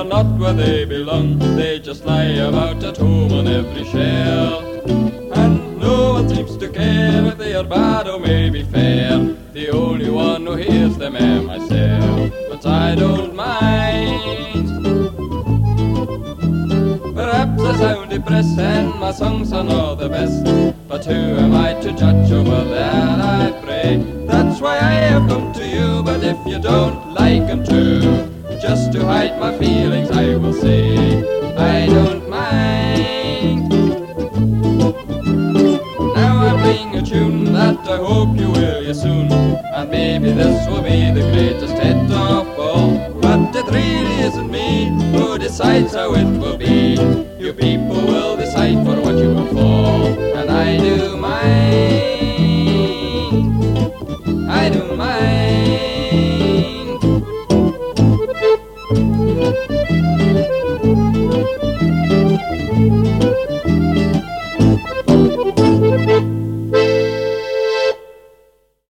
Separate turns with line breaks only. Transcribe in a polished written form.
are not where they belong. They just lie about at home on every shelf, and no one seems to care if they are bad or maybe fair. The only one who hears them am myself, but I don't mind. Perhaps I sound depressed and my songs are not the best, but who am I to judge over that, I pray? That's why I have come to you, but if you don't like them too, just to hide my feelings I will say I don't mind. Now I'm playing a tune that I hope you will hear soon, and maybe this will be the greatest hit of all. But it really isn't me who decides how it will be. You people will decide for